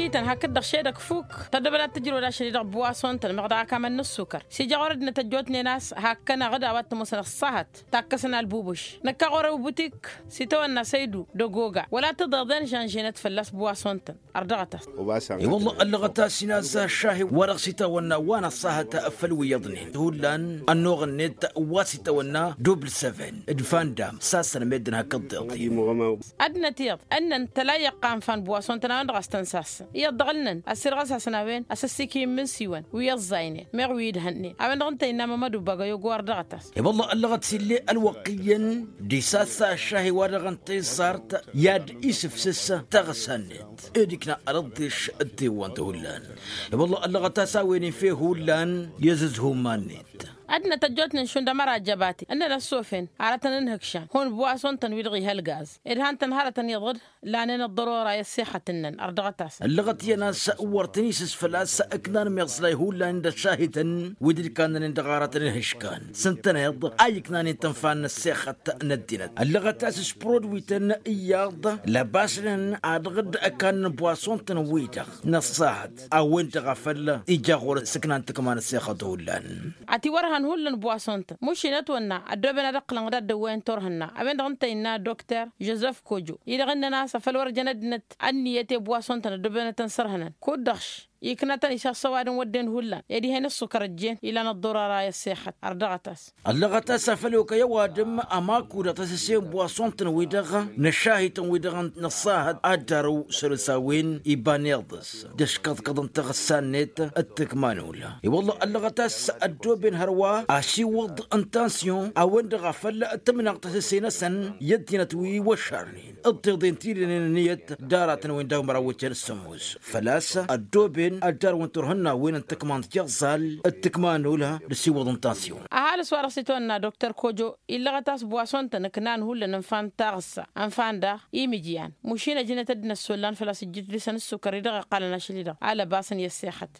كيتن هكذا شيدك فوق تدبل تجرو لا شريد بواسون تنمغدا كمان نص سكر سيجا وردنا تجوتني ناس هكنا غدا وات مثلا الصهت تاكسنا البوبش نكا غورو بوتيك سيتونا سيدو دوغوغا ولا تضادن جانجينت فلاس بواسون تن اردغتا والله اللغتا سيناز الشاهي ورغسيتا ونا وانا الصهت افلوي يضني هولان النوغ النت واسيتا ونا دوبل 7 ادفان دام ساسنا ميدنا كضي ادنا تيض ان تلا يقام فان بواسون تن اندغستن ساس يضغلن السرغسا سناوين اسسيكي من سيوان ويزاينين مغويد هني أبن غنت إنما ما دوبا يقوار دغتاس والله اللغة سيلي الوقيا دي ساسا الشاهي ورغنتي صارت ياد إسف سسا تغسنت إديكنا أرضيش الديوان تهولان والله اللغة تساويني فيه هولان يززه مانيت أدنى تجوتنا شون دمر جباتي أنا للسوفين على تنهكشان هون بواسون تنويدغي هالغاز إرهان تنهارة يضر لانين الضرورة يسيحة تنن أردغتاس اللغة يناس ورتنيسس فلاس أكنان ميغسلاي هولا عند الشاهدن ودل كان ندغارة الهشكان سنتنيض أي كنان تنفان السيخة ندينت اللغة تاسس برودويتن إياض لباسن أدغد أكان بواسون تنويدغ نصاحت أو انت غفل إيجاغور سكنان تكمان السيخة هولان عتي ورهن هولن بواسونت مش نتونا أدربنا رقلن غدا دوين تورهنا أبين غنت إنا دكتور جوزيف كوجو يدغنا ناس فالور جندنت أني يتي بواسونت أدربنا تنصرهن كودخش يكنتن إيشا صوارن ودين هولا يدي هنا السكر الجين إلى الضرورة يسيحت أردغتاس اللغة سافلوك يوادم أماكو رتسسين بواسون تنويدغ نشاهي تنويدغ نصاهد أدارو سلساوين إبانيضس دشكض قضن تغسان نيت التكمانولا والله اللغة الدوبين هروا أشي وض انتانسيون أوين دغفل تمنق تسسين سن يدينا توي وشارنين التغضين تيرين نيت دارات وين داو مراوتين السموز فلاسة الدوبين الدار وانترهنا وين التكمان تجزال التكمان ولا لسيوض انتاسيون أهل سوار سيتونا دكتور كوجو إلا غتاس بواسون تنكنان هو لنفان تاغسا أنفان دا إيميجيان مشينا جنة دنا السولان فلا سجد لسان السكري دغا قالنا شليدا على باسن يسيخت